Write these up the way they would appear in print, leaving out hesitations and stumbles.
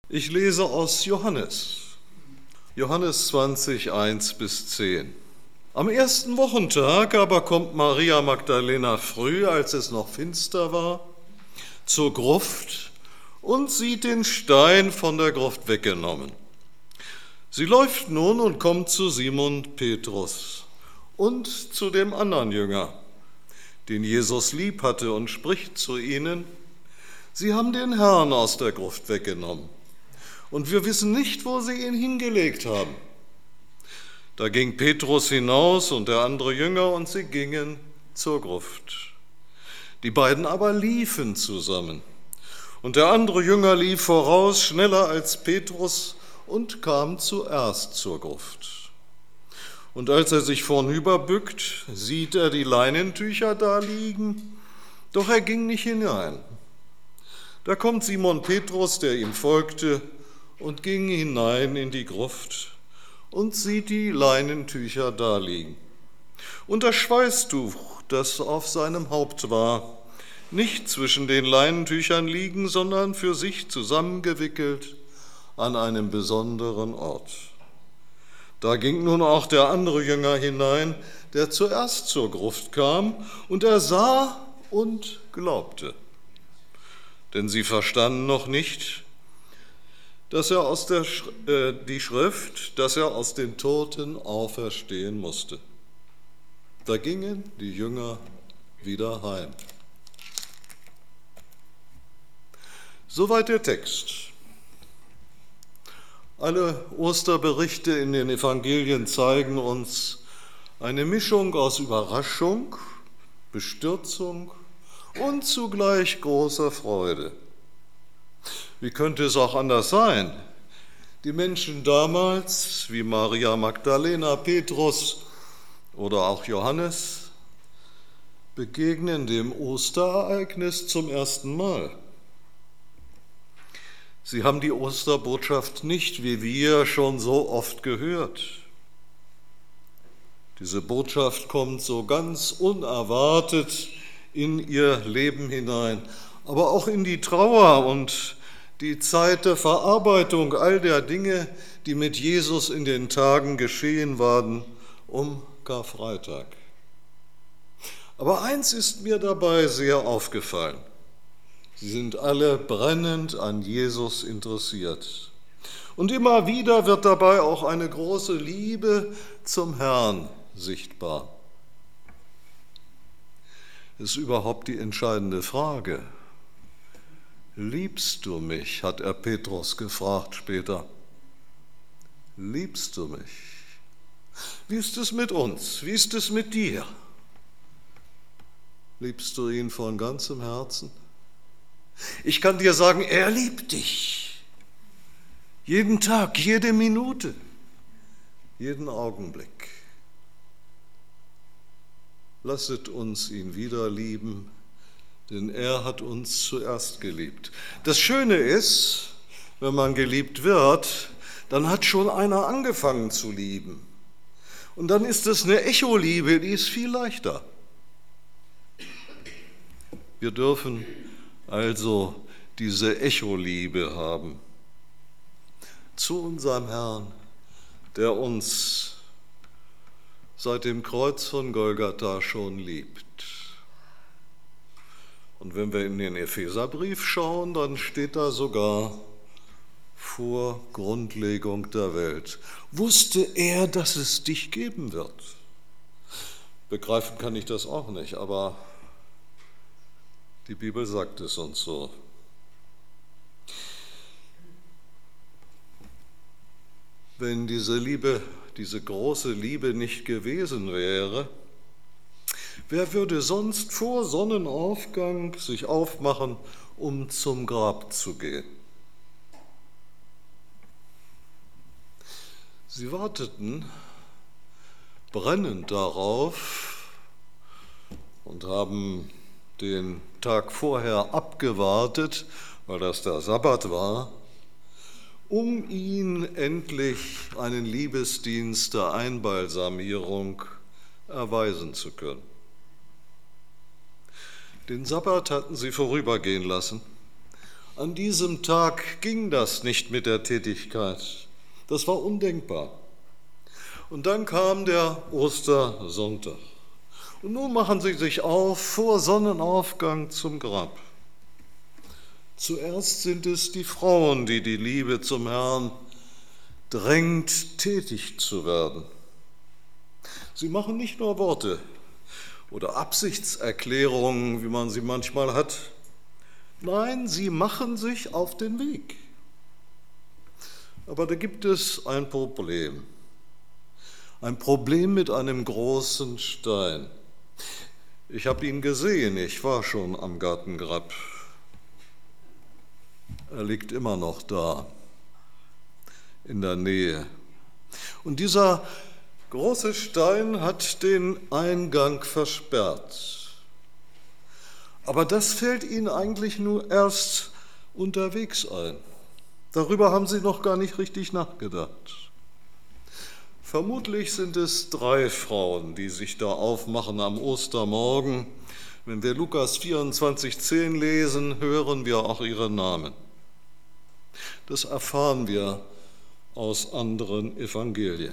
Ich lese aus Johannes 20, 1-10. Am ersten Wochentag aber kommt Maria Magdalena früh, als es noch finster war, zur Gruft und sieht den Stein von der Gruft weggenommen. Sie läuft nun und kommt zu Simon Petrus und zu dem anderen Jünger, den Jesus lieb hatte, und spricht zu ihnen: Sie haben den Herrn aus der Gruft weggenommen, und wir wissen nicht, wo sie ihn hingelegt haben. Da ging Petrus hinaus und der andere Jünger, und sie gingen zur Gruft. Die beiden aber liefen zusammen. Und der andere Jünger lief voraus, schneller als Petrus, und kam zuerst zur Gruft. Und als er sich vornüberbückt, sieht er die Leinentücher da liegen, doch er ging nicht hinein. Da kommt Simon Petrus, der ihm folgte, und ging hinein in die Gruft und sieht die Leinentücher da liegen. Und das Schweißtuch, das auf seinem Haupt war, nicht zwischen den Leinentüchern liegen, sondern für sich zusammengewickelt an einem besonderen Ort. Da ging nun auch der andere Jünger hinein, der zuerst zur Gruft kam, und er sah und glaubte. Denn sie verstanden noch nicht, dass er die Schrift, dass er aus den Toten auferstehen musste. Da gingen die Jünger wieder heim. Soweit der Text. Alle Osterberichte in den Evangelien zeigen uns eine Mischung aus Überraschung, Bestürzung und zugleich großer Freude. Wie könnte es auch anders sein? Die Menschen damals, wie Maria Magdalena, Petrus oder auch Johannes, begegnen dem Osterereignis zum ersten Mal. Sie haben die Osterbotschaft nicht, wie wir, schon so oft gehört. Diese Botschaft kommt so ganz unerwartet in ihr Leben hinein, aber auch in die Trauer und die Zeit der Verarbeitung all der Dinge, die mit Jesus in den Tagen geschehen waren, um Karfreitag. Aber eins ist mir dabei sehr aufgefallen. Sie sind alle brennend an Jesus interessiert. Und immer wieder wird dabei auch eine große Liebe zum Herrn sichtbar. Das ist überhaupt die entscheidende Frage. Liebst du mich, hat er Petrus gefragt später. Liebst du mich? Wie ist es mit uns? Wie ist es mit dir? Liebst du ihn von ganzem Herzen? Ich kann dir sagen, er liebt dich. Jeden Tag, jede Minute, jeden Augenblick. Lasset uns ihn wieder lieben, denn er hat uns zuerst geliebt. Das Schöne ist, wenn man geliebt wird, dann hat schon einer angefangen zu lieben. Und dann ist es eine Echoliebe, die ist viel leichter. Wir dürfen also diese Echoliebe haben zu unserem Herrn, der uns seit dem Kreuz von Golgatha schon liebt. Und wenn wir in den Epheserbrief schauen, dann steht da sogar: vor Grundlegung der Welt wusste er, dass es dich geben wird. Begreifen kann ich das auch nicht, aber die Bibel sagt es uns so. Wenn diese Liebe, diese große Liebe nicht gewesen wäre, wer würde sonst vor Sonnenaufgang sich aufmachen, um zum Grab zu gehen? Sie warteten brennend darauf und haben den Tag vorher abgewartet, weil das der Sabbat war, um ihn endlich einen Liebesdienst der Einbalsamierung erweisen zu können. Den Sabbat hatten sie vorübergehen lassen, An diesem Tag ging das nicht mit der Tätigkeit. Das war undenkbar. Und dann kam der Ostersonntag. Und nun machen sie sich auf vor Sonnenaufgang zum Grab. Zuerst sind es die Frauen, die die Liebe zum Herrn drängt, tätig zu werden. Sie machen nicht nur Worte oder Absichtserklärungen, wie man sie manchmal hat. Nein, sie machen sich auf den Weg. Aber da gibt es ein Problem. Ein Problem mit einem großen Stein. Ich habe ihn gesehen, ich war schon am Gartengrab. Er liegt immer noch da, in der Nähe. Und dieser große Stein hat den Eingang versperrt. Aber das fällt Ihnen eigentlich nur erst unterwegs ein. Darüber haben Sie noch gar nicht richtig nachgedacht. Vermutlich sind es 3 Frauen, die sich da aufmachen am Ostermorgen. Wenn wir Lukas 24,10 lesen, hören wir auch ihre Namen. Das erfahren wir aus anderen Evangelien.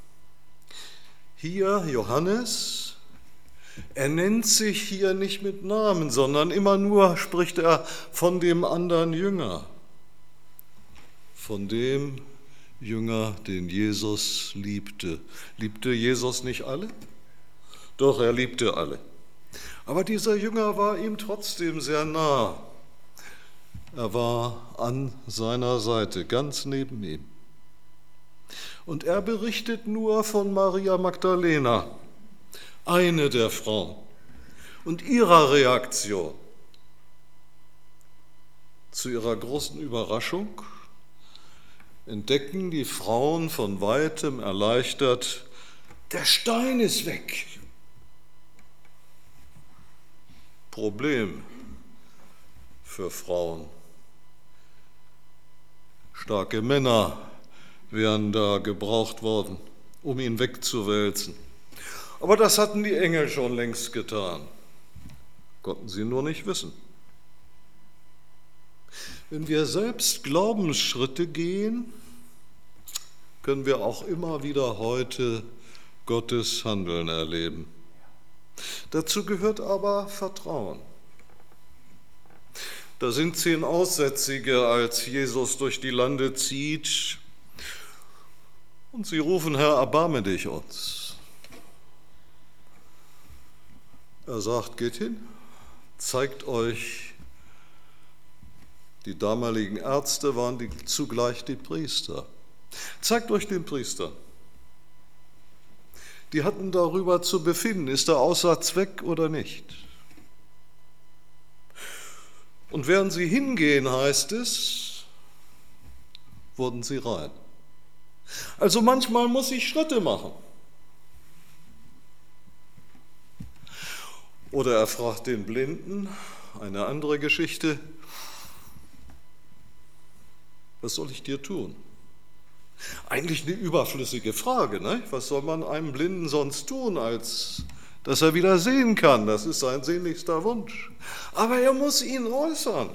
Hier Johannes, er nennt sich hier nicht mit Namen, sondern immer nur spricht er von dem anderen Jünger, von dem Jünger, den Jesus liebte. Liebte Jesus nicht alle? Doch, er liebte alle. Aber dieser Jünger war ihm trotzdem sehr nah. Er war an seiner Seite, ganz neben ihm. Und er berichtet nur von Maria Magdalena, eine der Frauen, und ihrer Reaktion. Zu ihrer großen Überraschung entdecken die Frauen von weitem erleichtert, der Stein ist weg. Problem für Frauen. Starke Männer wären da gebraucht worden, um ihn wegzuwälzen. Aber das hatten die Engel schon längst getan. Konnten sie nur nicht wissen. Wenn wir selbst Glaubensschritte gehen, können wir auch immer wieder heute Gottes Handeln erleben. Dazu gehört aber Vertrauen. Da sind 10 Aussätzige, als Jesus durch die Lande zieht, und sie rufen: Herr, erbarme dich uns. Er sagt: geht hin, zeigt euch. Die damaligen Ärzte waren zugleich die Priester. Zeigt euch den Priester. Die hatten darüber zu befinden, ist der Aussatz weg oder nicht. Und während sie hingehen, heißt es, wurden sie rein. Also manchmal muss ich Schritte machen. Oder er fragt den Blinden, eine andere Geschichte: Was soll ich dir tun? Eigentlich eine überflüssige Frage, ne? Was soll man einem Blinden sonst tun, als dass er wieder sehen kann? Das ist sein sehnlichster Wunsch. Aber er muss ihn äußern.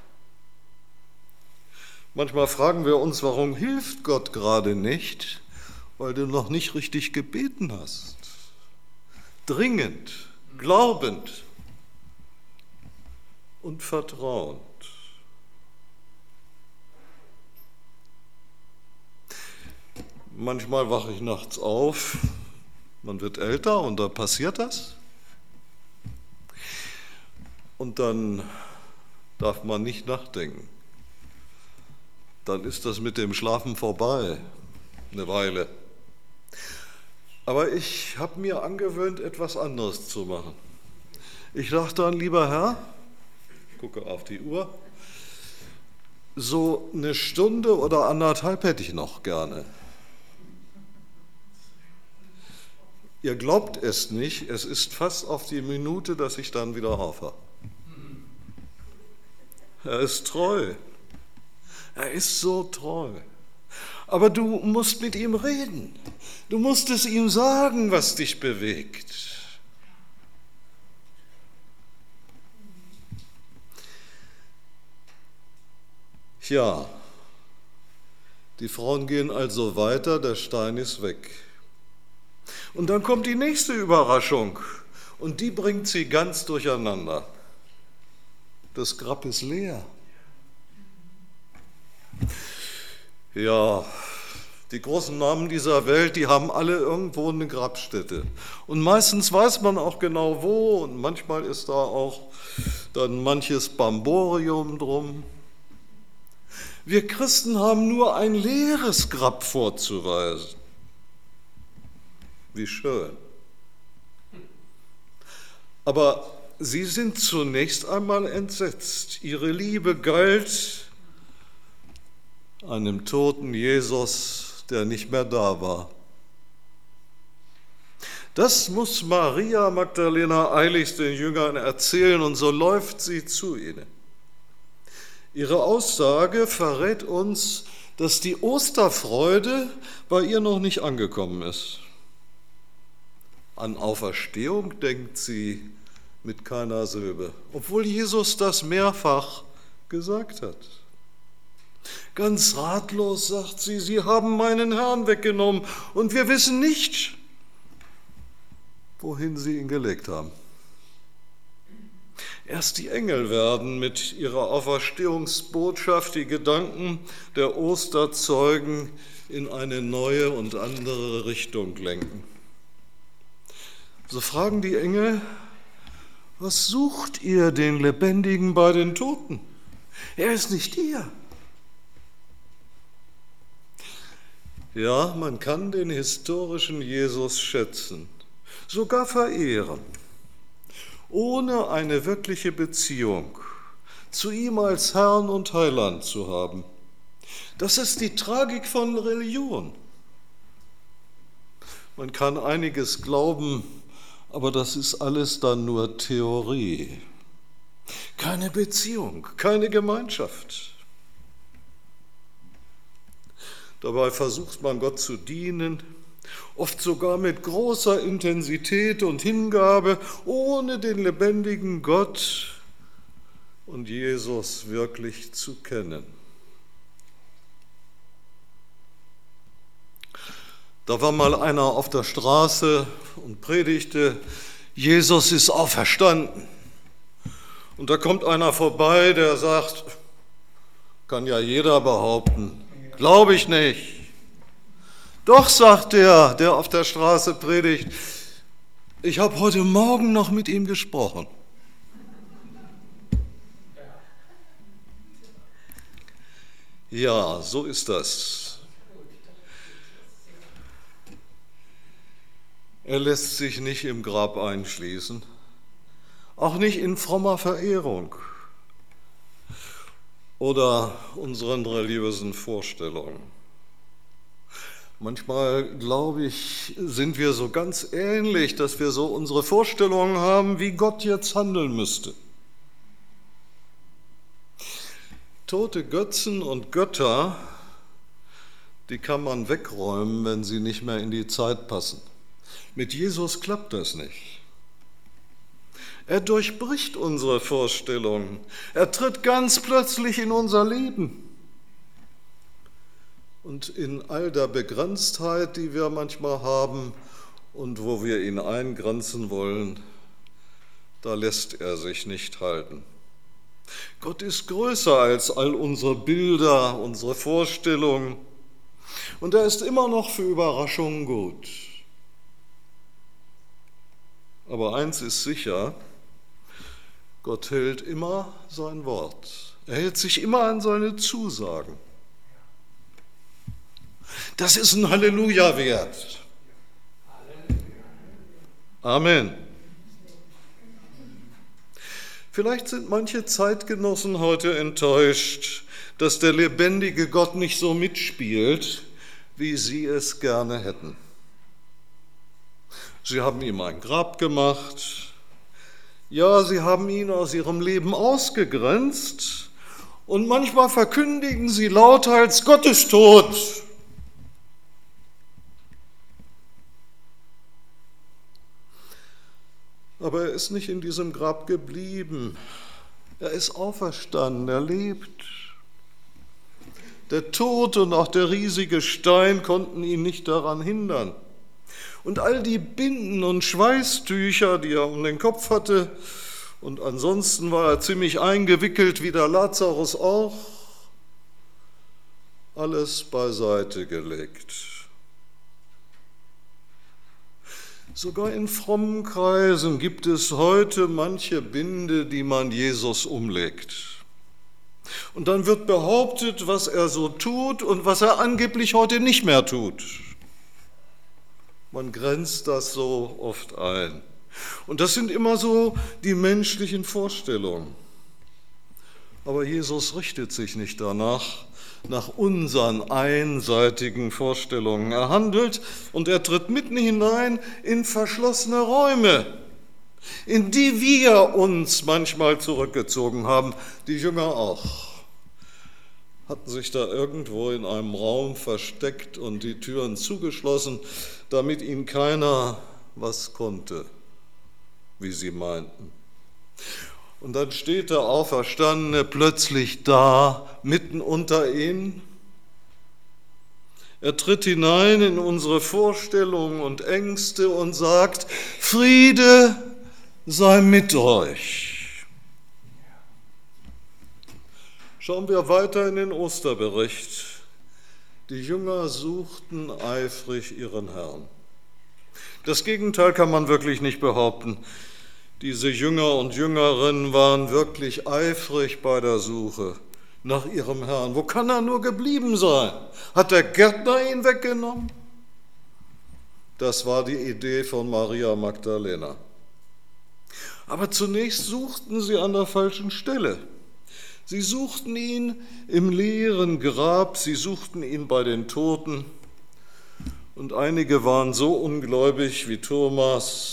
Manchmal fragen wir uns, warum hilft Gott gerade nicht? Weil du noch nicht richtig gebeten hast. Dringend, glaubend und vertrauend. Manchmal wache ich nachts auf, man wird älter und da passiert das. Und dann darf man nicht nachdenken. Dann ist das mit dem Schlafen vorbei, eine Weile. Aber ich habe mir angewöhnt, etwas anderes zu machen. Ich dachte dann: Lieber Herr, gucke auf die Uhr, so eine Stunde oder 1,5 hätte ich noch gerne. Ihr glaubt es nicht, es ist fast auf die Minute, dass ich dann wieder aufwache. Er ist treu. Er ist so treu. Aber du musst mit ihm reden. Du musst es ihm sagen, was dich bewegt. Ja, die Frauen gehen also weiter, der Stein ist weg. Und dann kommt die nächste Überraschung und die bringt sie ganz durcheinander. Das Grab ist leer. Ja, die großen Namen dieser Welt, die haben alle irgendwo eine Grabstätte. Und meistens weiß man auch genau wo und manchmal ist da auch dann manches Bamborium drum. Wir Christen haben nur ein leeres Grab vorzuweisen. Wie schön. Aber sie sind zunächst einmal entsetzt. Ihre Liebe galt einem toten Jesus, der nicht mehr da war. Das muss Maria Magdalena eiligst den Jüngern erzählen und so läuft sie zu ihnen. Ihre Aussage verrät uns, dass die Osterfreude bei ihr noch nicht angekommen ist. An Auferstehung denkt sie mit keiner Silbe, obwohl Jesus das mehrfach gesagt hat. Ganz ratlos sagt sie, sie haben meinen Herrn weggenommen und wir wissen nicht, wohin sie ihn gelegt haben. Erst die Engel werden mit ihrer Auferstehungsbotschaft die Gedanken der Osterzeugen in eine neue und andere Richtung lenken. So fragen die Engel, was sucht ihr den Lebendigen bei den Toten? Er ist nicht hier. Ja, man kann den historischen Jesus schätzen, sogar verehren, ohne eine wirkliche Beziehung zu ihm als Herrn und Heiland zu haben. Das ist die Tragik von Religion. Man kann einiges glauben, aber das ist alles dann nur Theorie. Keine Beziehung, keine Gemeinschaft. Dabei versucht man Gott zu dienen, oft sogar mit großer Intensität und Hingabe, ohne den lebendigen Gott und Jesus wirklich zu kennen. Da war mal einer auf der Straße und predigte, Jesus ist auferstanden. Und da kommt einer vorbei, der sagt, kann ja jeder behaupten, glaube ich nicht. Doch, sagt der auf der Straße predigt, ich habe heute Morgen noch mit ihm gesprochen. Ja, so ist das. Er lässt sich nicht im Grab einschließen, auch nicht in frommer Verehrung oder unseren religiösen Vorstellungen. Manchmal, glaube ich, sind wir so ganz ähnlich, dass wir so unsere Vorstellungen haben, wie Gott jetzt handeln müsste. Tote Götzen und Götter, die kann man wegräumen, wenn sie nicht mehr in die Zeit passen. Mit Jesus klappt das nicht. Er durchbricht unsere Vorstellungen. Er tritt ganz plötzlich in unser Leben. Und in all der Begrenztheit, die wir manchmal haben und wo wir ihn eingrenzen wollen, da lässt er sich nicht halten. Gott ist größer als all unsere Bilder, unsere Vorstellungen. Und er ist immer noch für Überraschungen gut. Aber eins ist sicher, Gott hält immer sein Wort. Er hält sich immer an seine Zusagen. Das ist ein Halleluja wert. Amen. Vielleicht sind manche Zeitgenossen heute enttäuscht, dass der lebendige Gott nicht so mitspielt, wie sie es gerne hätten. Sie haben ihm ein Grab gemacht. Ja, sie haben ihn aus ihrem Leben ausgegrenzt. Und manchmal verkündigen sie lauthals, Gott ist tot. Aber er ist nicht in diesem Grab geblieben. Er ist auferstanden, er lebt. Der Tod und auch der riesige Stein konnten ihn nicht daran hindern. Und all die Binden und Schweißtücher, die er um den Kopf hatte, und ansonsten war er ziemlich eingewickelt, wie der Lazarus auch, alles beiseite gelegt. Sogar in frommen Kreisen gibt es heute manche Binde, die man Jesus umlegt. Und dann wird behauptet, was er so tut und was er angeblich heute nicht mehr tut. Man grenzt das so oft ein. Und das sind immer so die menschlichen Vorstellungen. Aber Jesus richtet sich nicht danach, nach unseren einseitigen Vorstellungen. Er handelt und er tritt mitten hinein in verschlossene Räume, in die wir uns manchmal zurückgezogen haben, die Jünger auch, hatten sich da irgendwo in einem Raum versteckt und die Türen zugeschlossen, damit ihnen keiner was konnte, wie sie meinten. Und dann steht der Auferstandene plötzlich da, mitten unter ihnen. Er tritt hinein in unsere Vorstellungen und Ängste und sagt, Friede sei mit euch. Schauen wir weiter in den Osterbericht. Die Jünger suchten eifrig ihren Herrn. Das Gegenteil kann man wirklich nicht behaupten. Diese Jünger und Jüngerinnen waren wirklich eifrig bei der Suche nach ihrem Herrn. Wo kann er nur geblieben sein? Hat der Gärtner ihn weggenommen? Das war die Idee von Maria Magdalena. Aber zunächst suchten sie an der falschen Stelle. Sie suchten ihn im leeren Grab, sie suchten ihn bei den Toten. Und einige waren so ungläubig wie Thomas,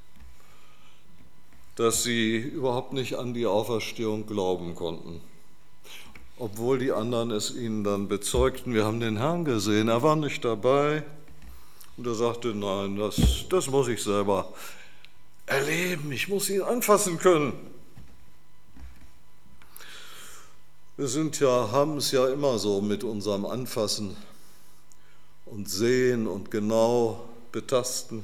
dass sie überhaupt nicht an die Auferstehung glauben konnten. Obwohl die anderen es ihnen dann bezeugten, wir haben den Herrn gesehen, er war nicht dabei. Und er sagte, nein, das muss ich selber erleben, ich muss ihn anfassen können. Wir haben es ja immer so mit unserem Anfassen und Sehen und genau betasten.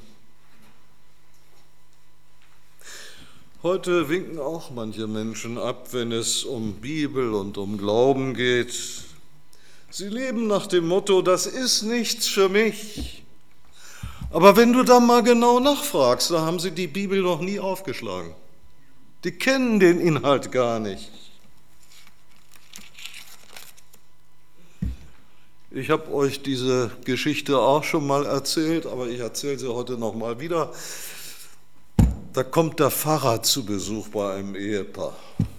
Heute winken auch manche Menschen ab, wenn es um Bibel und um Glauben geht. Sie leben nach dem Motto, das ist nichts für mich. Aber wenn du da mal genau nachfragst, da haben sie die Bibel noch nie aufgeschlagen. Die kennen den Inhalt gar nicht. Ich habe euch diese Geschichte auch schon mal erzählt, aber ich erzähle sie heute noch mal wieder. Da kommt der Pfarrer zu Besuch bei einem Ehepaar.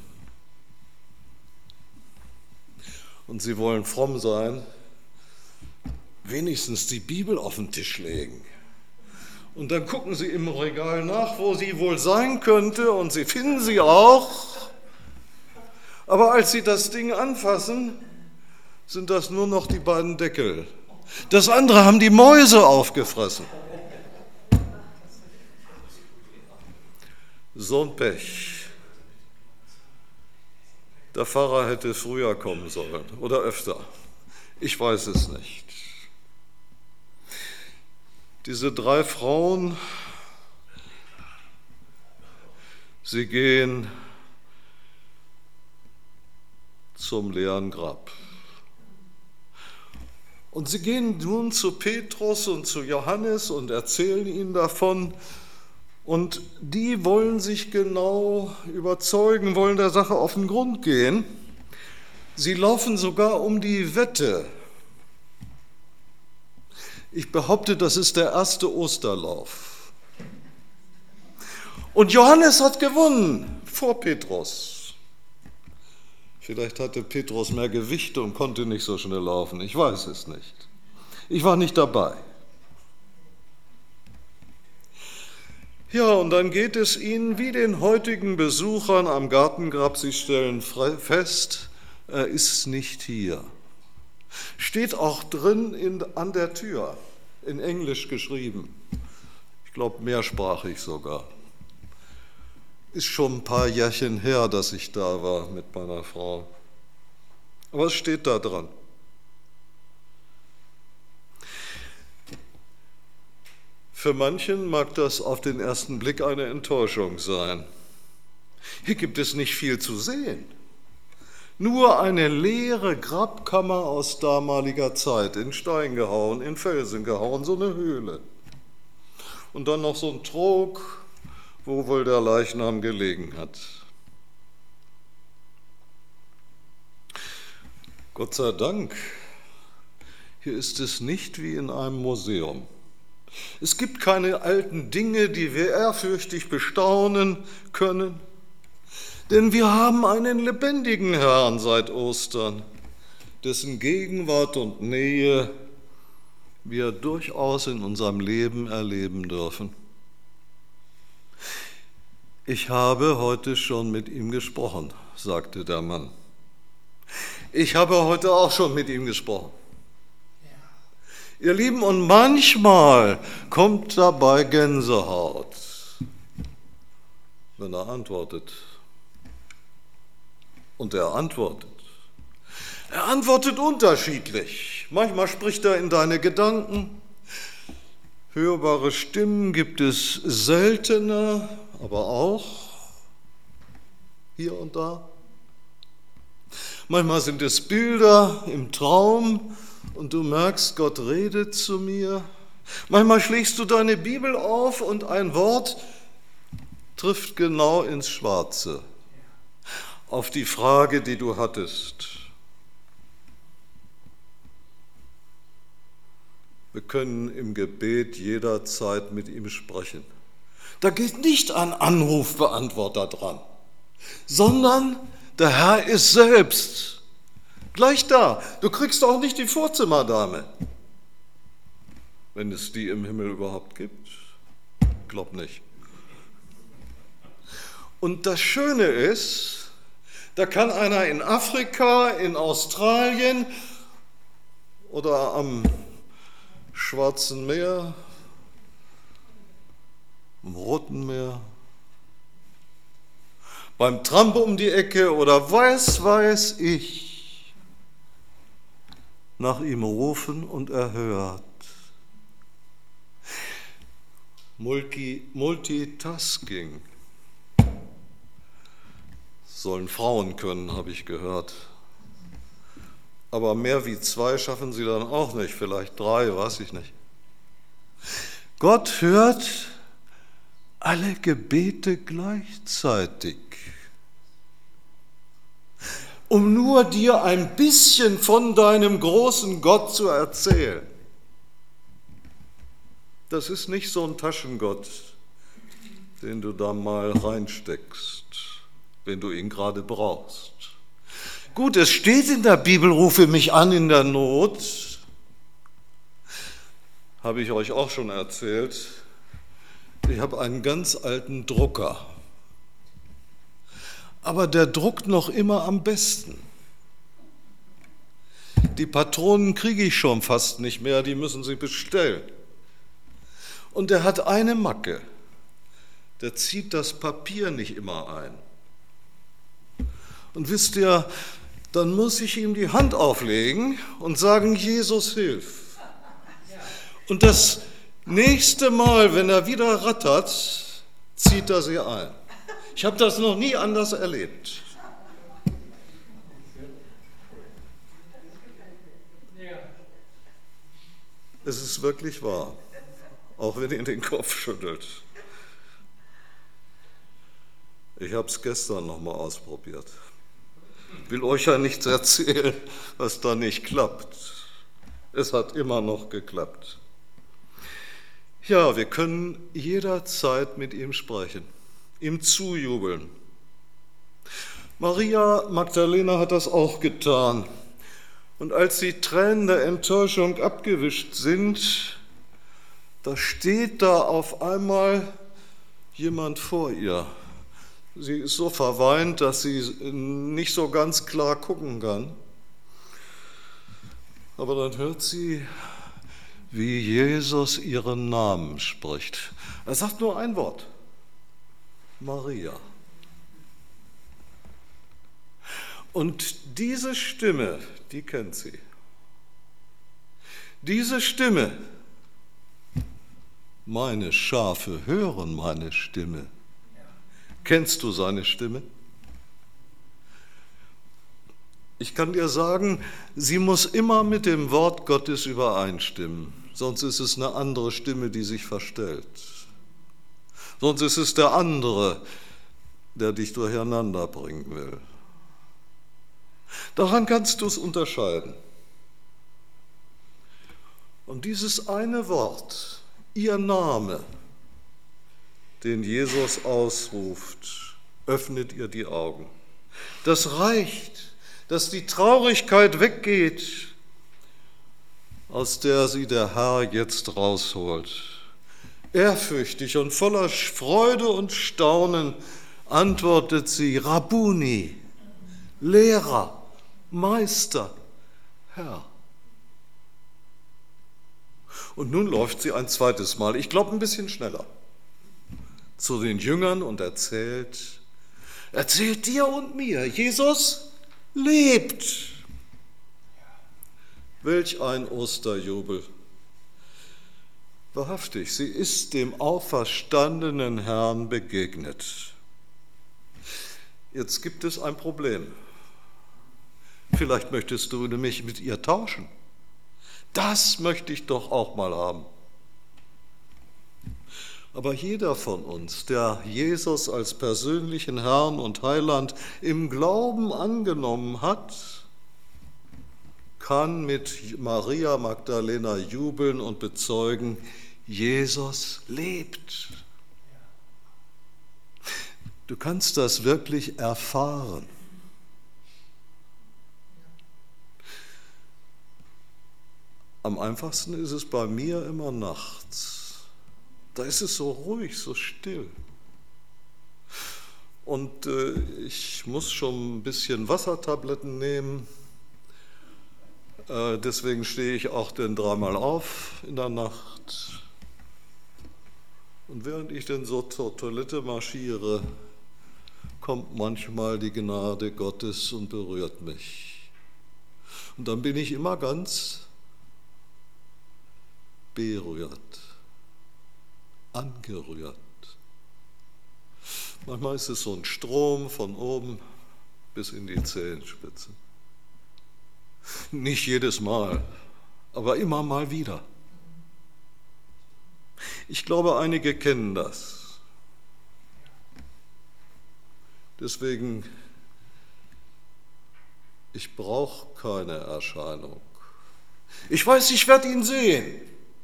Und sie wollen fromm sein, wenigstens die Bibel auf den Tisch legen. Und dann gucken sie im Regal nach, wo sie wohl sein könnte, und sie finden sie auch. Aber als sie das Ding anfassen, sind das nur noch die beiden Deckel. Das andere haben die Mäuse aufgefressen. So ein Pech. Der Pfarrer hätte früher kommen sollen oder öfter. Ich weiß es nicht. Diese 3 Frauen, sie gehen zum leeren Grab. Und sie gehen nun zu Petrus und zu Johannes und erzählen ihnen davon. Und die wollen sich genau überzeugen, wollen der Sache auf den Grund gehen. Sie laufen sogar um die Wette. Ich behaupte, das ist der erste Osterlauf. Und Johannes hat gewonnen vor Petrus. Vielleicht hatte Petrus mehr Gewicht und konnte nicht so schnell laufen. Ich weiß es nicht. Ich war nicht dabei. Ja, und dann geht es ihnen wie den heutigen Besuchern am Gartengrab. Sie stellen fest, er ist nicht hier. Steht auch drin an der Tür, in Englisch geschrieben. Ich glaube, mehrsprachig sogar. Ist schon ein paar Jährchen her, dass ich da war mit meiner Frau. Aber es steht da dran. Für manchen mag das auf den ersten Blick eine Enttäuschung sein. Hier gibt es nicht viel zu sehen. Nur eine leere Grabkammer aus damaliger Zeit, in Stein gehauen, in Felsen gehauen, so eine Höhle. Und dann noch so ein Trog, wo wohl der Leichnam gelegen hat. Gott sei Dank, hier ist es nicht wie in einem Museum. Es gibt keine alten Dinge, die wir ehrfürchtig bestaunen können, denn wir haben einen lebendigen Herrn seit Ostern, dessen Gegenwart und Nähe wir durchaus in unserem Leben erleben dürfen. Ich habe heute schon mit ihm gesprochen, sagte der Mann. Ich habe heute auch schon mit ihm gesprochen. Ihr Lieben, und manchmal kommt dabei Gänsehaut, wenn er antwortet. Und er antwortet. Er antwortet unterschiedlich. Manchmal spricht er in deine Gedanken. Hörbare Stimmen gibt es seltener, aber auch hier und da. Manchmal sind es Bilder im Traum und du merkst, Gott redet zu mir. Manchmal schlägst du deine Bibel auf und ein Wort trifft genau ins Schwarze, auf die Frage, die du hattest. Wir können im Gebet jederzeit mit ihm sprechen. Da geht nicht ein Anrufbeantworter dran, sondern der Herr ist selbst gleich da. Du kriegst auch nicht die Vorzimmerdame, wenn es die im Himmel überhaupt gibt. Glaub nicht. Und das Schöne ist, da kann einer in Afrika, in Australien oder am Schwarzen Meer, am Roten Meer, beim Tramp um die Ecke oder weiß ich, nach ihm rufen und er hört. Multitasking sollen Frauen können, habe ich gehört. Aber mehr wie 2 schaffen sie dann auch nicht, vielleicht 3, weiß ich nicht. Gott hört alle Gebete gleichzeitig, um nur dir ein bisschen von deinem großen Gott zu erzählen. Das ist nicht so ein Taschengott, den du da mal reinsteckst, wenn du ihn gerade brauchst. Gut, es steht in der Bibel, rufe mich an in der Not. Habe ich euch auch schon erzählt. Ich habe einen ganz alten Drucker. Aber der druckt noch immer am besten. Die Patronen kriege ich schon fast nicht mehr, die müssen sie bestellen. Und der hat eine Macke. Der zieht das Papier nicht immer ein. Und wisst ihr, dann muss ich ihm die Hand auflegen und sagen, Jesus, hilf. Und das nächste Mal, wenn er wieder rattert, zieht er sie ein. Ich habe das noch nie anders erlebt. Es ist wirklich wahr, auch wenn ihr den Kopf schüttelt. Ich habe es gestern noch mal ausprobiert. Ich will euch ja nichts erzählen, was da nicht klappt. Es hat immer noch geklappt. Ja, wir können jederzeit mit ihm sprechen, ihm zujubeln. Maria Magdalena hat das auch getan. Und als die Tränen der Enttäuschung abgewischt sind, da steht da auf einmal jemand vor ihr. Sie ist so verweint, dass sie nicht so ganz klar gucken kann. Aber dann hört sie, wie Jesus ihren Namen spricht. Er sagt nur ein Wort: Maria. Und diese Stimme, die kennt sie. Diese Stimme, Meine Schafe hören meine Stimme. Kennst du seine Stimme? Ich kann dir sagen, sie muss immer mit dem Wort Gottes übereinstimmen, sonst ist es eine andere Stimme, die sich verstellt. Sonst ist es der andere, der dich durcheinander bringen will. Daran kannst du es unterscheiden. Und dieses eine Wort, ihr Name, den Jesus ausruft, öffnet ihr die Augen. Das reicht, dass die Traurigkeit weggeht, aus der sie der Herr jetzt rausholt. Ehrfürchtig und voller Freude und Staunen antwortet sie, Rabbuni, Lehrer, Meister, Herr. Und nun läuft sie ein zweites Mal, ich glaube ein bisschen schneller, zu den Jüngern und erzählt dir und mir, Jesus lebt. Welch ein Osterjubel. Wahrhaftig, sie ist dem auferstandenen Herrn begegnet. Jetzt gibt es ein Problem. Vielleicht möchtest du mich mit ihr tauschen. Das möchte ich doch auch mal haben. Aber jeder von uns, der Jesus als persönlichen Herrn und Heiland im Glauben angenommen hat, kann mit Maria Magdalena jubeln und bezeugen, Jesus lebt. Du kannst das wirklich erfahren. Am einfachsten ist es bei mir immer nachts. Da ist es so ruhig, so still. Und ich muss schon ein bisschen Wassertabletten nehmen. Deswegen stehe ich auch denn dreimal auf in der Nacht. Und während ich denn so zur Toilette marschiere, kommt manchmal die Gnade Gottes und berührt mich. Und dann bin ich immer ganz berührt, angerührt. Manchmal ist es so ein Strom von oben bis in die Zehenspitzen. Nicht jedes Mal, aber immer mal wieder. Ich glaube, einige kennen das. Deswegen, ich brauche keine Erscheinung. Ich weiß, ich werde ihn sehen.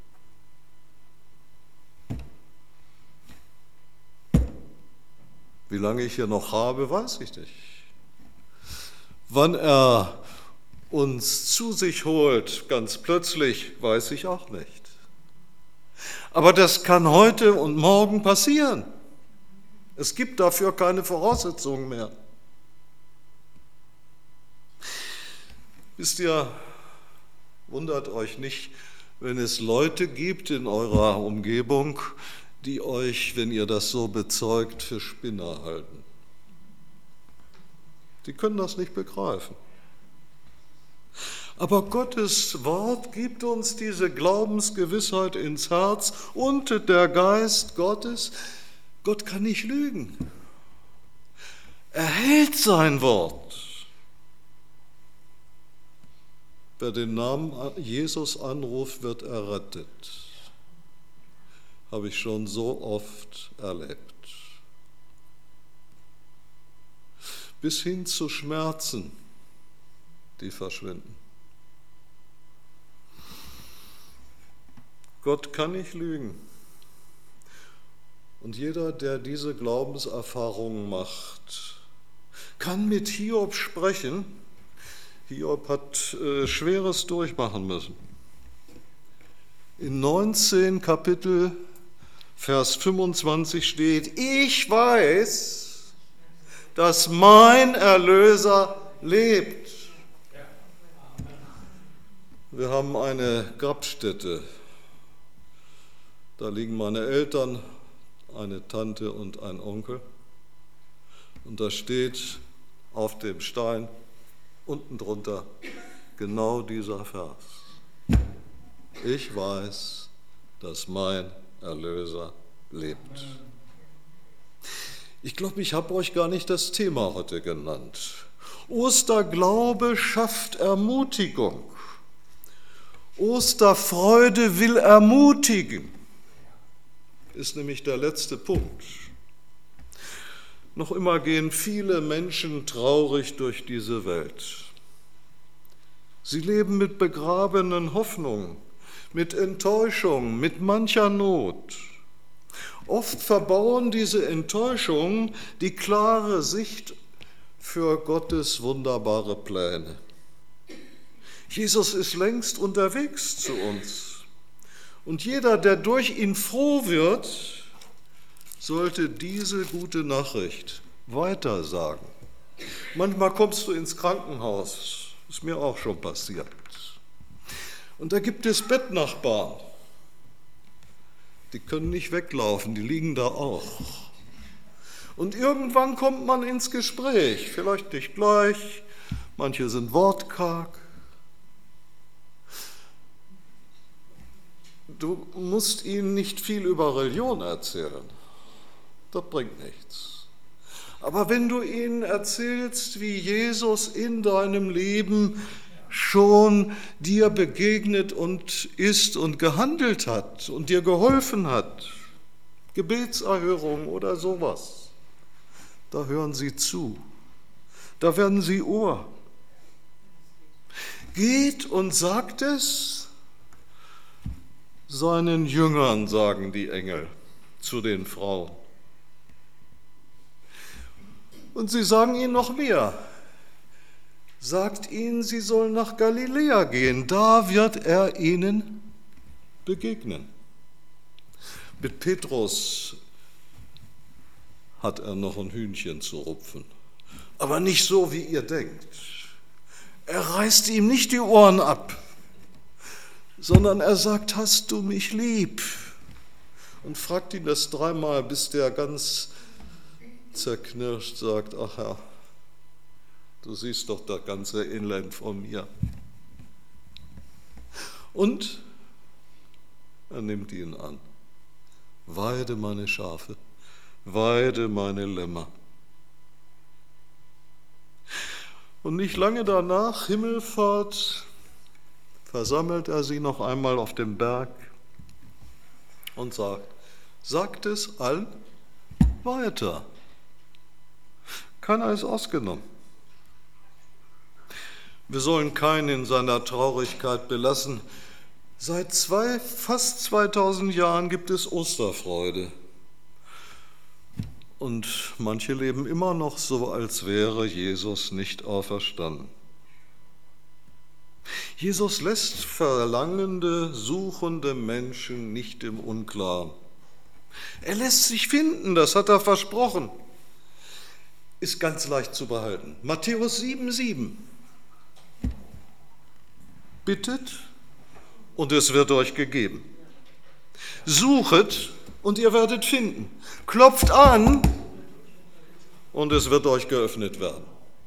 Wie lange ich hier noch habe, weiß ich nicht. Wann er uns zu sich holt, ganz plötzlich, weiß ich auch nicht. Aber das kann heute und morgen passieren. Es gibt dafür keine Voraussetzungen mehr. Wisst ihr, wundert euch nicht, wenn es Leute gibt in eurer Umgebung, die euch, wenn ihr das so bezeugt, für Spinner halten. Die können das nicht begreifen. Aber Gottes Wort gibt uns diese Glaubensgewissheit ins Herz und der Geist Gottes, Gott kann nicht lügen. Er hält sein Wort. Wer den Namen Jesus anruft, wird errettet. Habe ich schon so oft erlebt. Bis hin zu Schmerzen, die verschwinden. Gott kann nicht lügen. Und jeder, der diese Glaubenserfahrungen macht, kann mit Hiob sprechen. Hiob hat Schweres durchmachen müssen. In 19 Kapitel Vers 25 steht, ich weiß, dass mein Erlöser lebt. Wir haben eine Grabstätte. Da liegen meine Eltern, eine Tante und ein Onkel. Und da steht auf dem Stein unten drunter genau dieser Vers. Ich weiß, dass mein Erlöser lebt. Ich glaube, ich habe euch gar nicht das Thema heute genannt. Osterglaube schafft Ermutigung. Osterfreude will ermutigen, ist nämlich der letzte Punkt. Noch immer gehen viele Menschen traurig durch diese Welt. Sie leben mit begrabenen Hoffnungen, mit Enttäuschung, mit mancher Not. Oft verbauen diese Enttäuschungen die klare Sicht für Gottes wunderbare Pläne. Jesus ist längst unterwegs zu uns. Und jeder, der durch ihn froh wird, sollte diese gute Nachricht weitersagen. Manchmal kommst du ins Krankenhaus, ist mir auch schon passiert. Und da gibt es Bettnachbarn. Die können nicht weglaufen, die liegen da auch. Und irgendwann kommt man ins Gespräch, vielleicht nicht gleich, manche sind wortkarg. Du musst ihnen nicht viel über Religion erzählen, das bringt nichts. Aber wenn du ihnen erzählst, wie Jesus in deinem Leben schon dir begegnet und ist und gehandelt hat und dir geholfen hat, Gebetserhörung oder sowas, da hören sie zu, da werden sie Ohr. Geht und sagt es seinen Jüngern, sagen die Engel zu den Frauen. Und sie sagen ihnen noch mehr. Sagt ihnen, sie sollen nach Galiläa gehen, da wird er ihnen begegnen. Mit Petrus hat er noch ein Hühnchen zu rupfen, aber nicht so, wie ihr denkt. Er reißt ihm nicht die Ohren ab, sondern er sagt, hast du mich lieb? Und fragt ihn das dreimal, bis der ganz zerknirscht sagt, ach Herr, du siehst doch das ganze Elend von mir. Und er nimmt ihn an. Weide meine Schafe, weide meine Lämmer. Und nicht lange danach, Himmelfahrt, versammelt er sie noch einmal auf dem Berg und sagt es allen weiter. Keiner ist ausgenommen. Wir sollen keinen in seiner Traurigkeit belassen. Seit fast 2000 Jahren gibt es Osterfreude. Und manche leben immer noch so, als wäre Jesus nicht auferstanden. Jesus lässt verlangende, suchende Menschen nicht im Unklaren. Er lässt sich finden, das hat er versprochen. Ist ganz leicht zu behalten. Matthäus 7,7. Bittet und es wird euch gegeben. Suchet und ihr werdet finden. Klopft an und es wird euch geöffnet werden.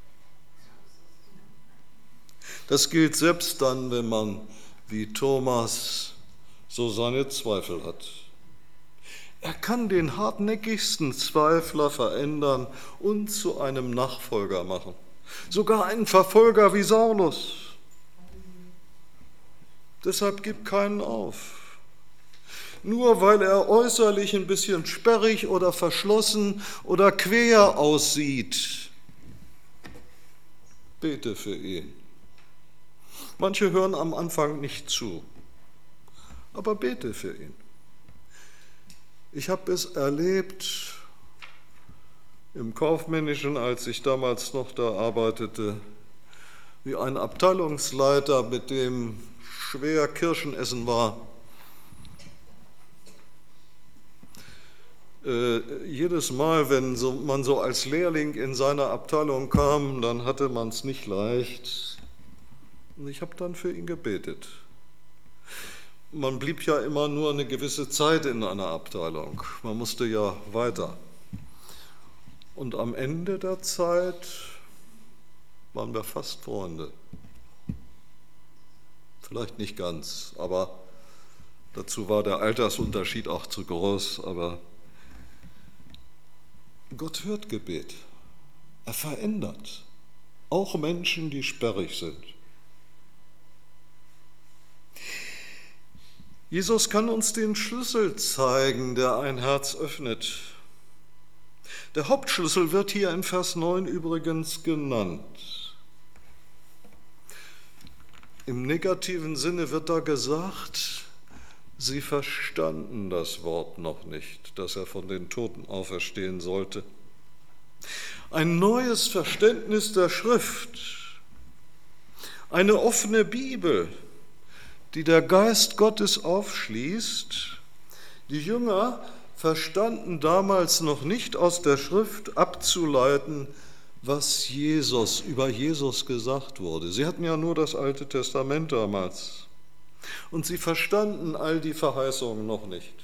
Das gilt selbst dann, wenn man wie Thomas so seine Zweifel hat. Er kann den hartnäckigsten Zweifler verändern und zu einem Nachfolger machen. Sogar einen Verfolger wie Saulus. Deshalb gib keinen auf. Nur weil er äußerlich ein bisschen sperrig oder verschlossen oder quer aussieht, bete für ihn. Manche hören am Anfang nicht zu, aber bete für ihn. Ich habe es erlebt im Kaufmännischen, als ich damals noch da arbeitete, wie ein Abteilungsleiter, mit dem schwer Kirschenessen war, jedes Mal, wenn man so als Lehrling in seine Abteilung kam, dann hatte man es nicht leicht. Und ich habe dann für ihn gebetet. Man blieb ja immer nur eine gewisse Zeit in einer Abteilung. Man musste ja weiter. Und am Ende der Zeit waren wir fast Freunde. Vielleicht nicht ganz, aber Dazu war der Altersunterschied auch zu groß, aber Gott hört Gebet. Er verändert auch Menschen, die sperrig sind. Jesus kann uns den Schlüssel zeigen, der ein Herz öffnet. Der Hauptschlüssel wird hier in Vers 9 übrigens genannt. Im negativen Sinne wird da gesagt, sie verstanden das Wort noch nicht, dass er von den Toten auferstehen sollte. Ein neues Verständnis der Schrift, eine offene Bibel, die der Geist Gottes aufschließt. Die Jünger verstanden damals noch nicht aus der Schrift abzuleiten, was über Jesus gesagt wurde. Sie hatten ja nur das Alte Testament damals. Und sie verstanden all die Verheißungen noch nicht.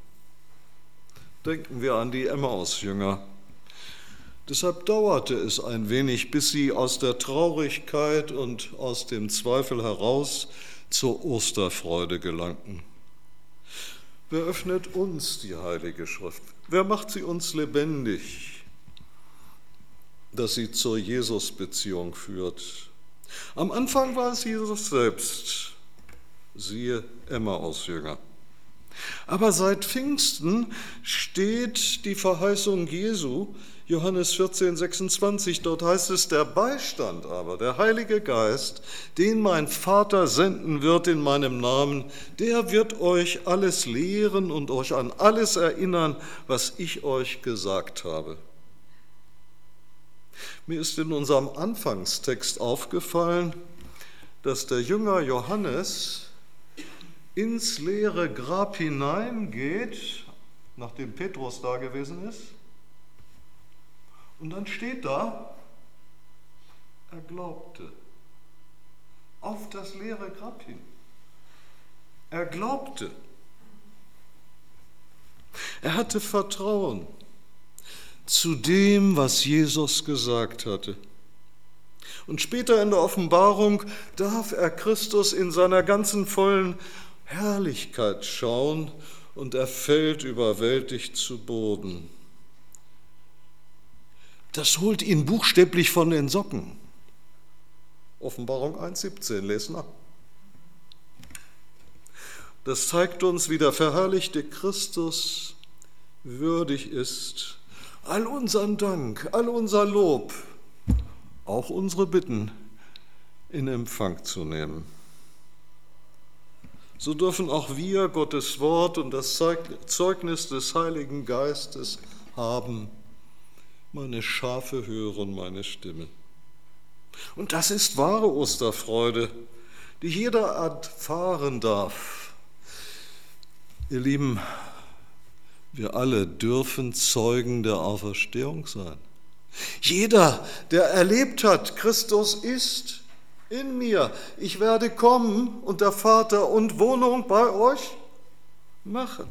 Denken wir an die Emmaus-Jünger. Deshalb dauerte es ein wenig, bis sie aus der Traurigkeit und aus dem Zweifel heraus zur Osterfreude gelangten. Wer öffnet uns die Heilige Schrift? Wer macht sie uns lebendig, dass sie zur Jesus-Beziehung führt? Am Anfang war es Jesus selbst, siehe Emmaus-Jünger. Aber seit Pfingsten steht die Verheißung Jesu, Johannes 14, 26, dort heißt es, der Beistand aber, der Heilige Geist, den mein Vater senden wird in meinem Namen, der wird euch alles lehren und euch an alles erinnern, was ich euch gesagt habe. Mir ist in unserem Anfangstext aufgefallen, dass der Jünger Johannes ins leere Grab hineingeht, nachdem Petrus da gewesen ist. Und dann steht da, er glaubte auf das leere Grab hin. Er glaubte. Er hatte Vertrauen zu dem, was Jesus gesagt hatte. Und später in der Offenbarung darf er Christus in seiner ganzen vollen Herrlichkeit schauen und er fällt überwältigt zu Boden. Das holt ihn buchstäblich von den Socken. Offenbarung 1,17, lest nach. Das zeigt uns, wie der verherrlichte Christus würdig ist, all unseren Dank, all unser Lob, auch unsere Bitten in Empfang zu nehmen. So dürfen auch wir Gottes Wort und das Zeugnis des Heiligen Geistes haben. Meine Schafe hören meine Stimme. Und das ist wahre Osterfreude, die jeder erfahren darf. Ihr Lieben, wir alle dürfen Zeugen der Auferstehung sein. Jeder, der erlebt hat, Christus ist in mir. Ich werde kommen und der Vater und Wohnung bei euch machen.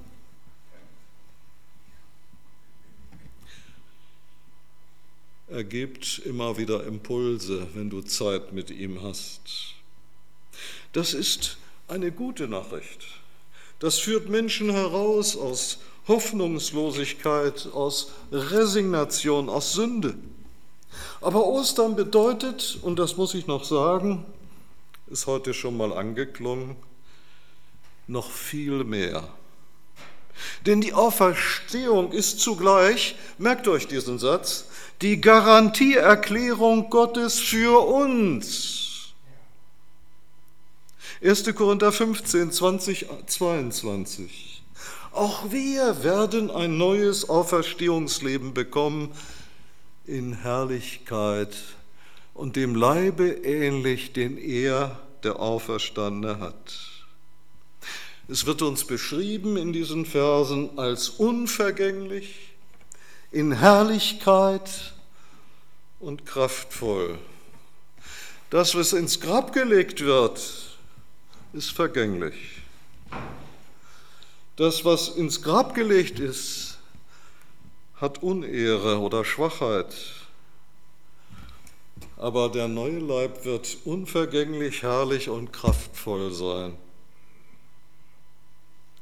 Er gibt immer wieder Impulse, wenn du Zeit mit ihm hast. Das ist eine gute Nachricht. Das führt Menschen heraus aus Hoffnungslosigkeit, aus Resignation, aus Sünde. Aber Ostern bedeutet, und das muss ich noch sagen, ist heute schon mal angeklungen, noch viel mehr. Denn die Auferstehung ist zugleich, merkt euch diesen Satz, die Garantieerklärung Gottes für uns. 1. Korinther 15, 20, 22. Auch wir werden ein neues Auferstehungsleben bekommen in Herrlichkeit und dem Leibe ähnlich, den er, der Auferstandene, hat. Es wird uns beschrieben in diesen Versen als unvergänglich, in Herrlichkeit und kraftvoll. Das, was ins Grab gelegt wird, ist vergänglich. Das, was ins Grab gelegt ist, hat Unehre oder Schwachheit. Aber der neue Leib wird unvergänglich, herrlich und kraftvoll sein.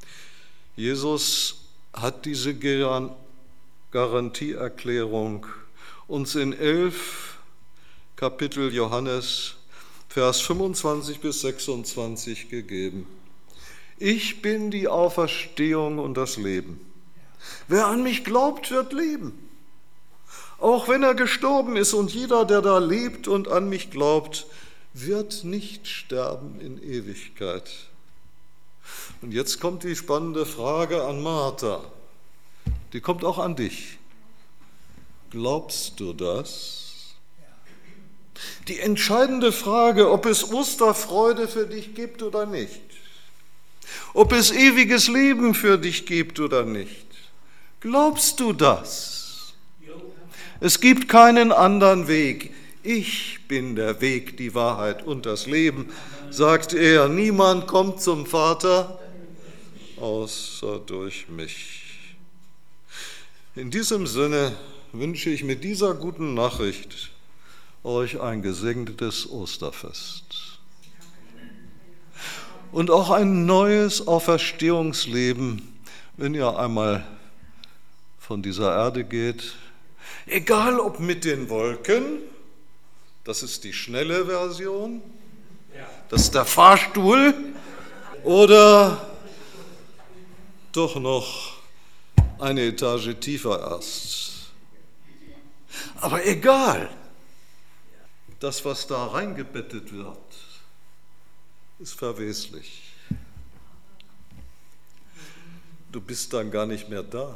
Jesus hat diese Garantieerklärung uns in 11 Kapitel Johannes, Vers 25 bis 26 gegeben. Ich bin die Auferstehung und das Leben. Wer an mich glaubt, wird leben. Auch wenn er gestorben ist, und jeder, der da lebt und an mich glaubt, wird nicht sterben in Ewigkeit. Und jetzt kommt die spannende Frage an Martha. Die kommt auch an dich. Glaubst du das? Die entscheidende Frage, ob es Osterfreude für dich gibt oder nicht. Ob es ewiges Leben für dich gibt oder nicht. Glaubst du das? Es gibt keinen anderen Weg. Ich bin der Weg, die Wahrheit und das Leben, sagt er. Niemand kommt zum Vater, außer durch mich. In diesem Sinne wünsche ich mit dieser guten Nachricht euch ein gesegnetes Osterfest. Und auch ein neues Auferstehungsleben, wenn ihr einmal von dieser Erde geht. Egal ob mit den Wolken, das ist die schnelle Version, das ist der Fahrstuhl, oder doch noch eine Etage tiefer erst. Aber egal, das, was da reingebettet wird, ist verweslich. Du bist dann gar nicht mehr da.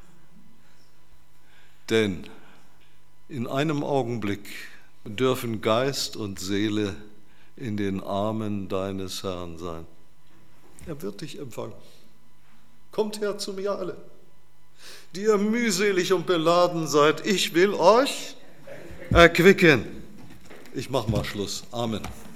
Denn in einem Augenblick dürfen Geist und Seele in den Armen deines Herrn sein. Er wird dich empfangen. Kommt her zu mir alle, die ihr mühselig und beladen seid. Ich will euch erquicken. Ich mache mal Schluss. Amen.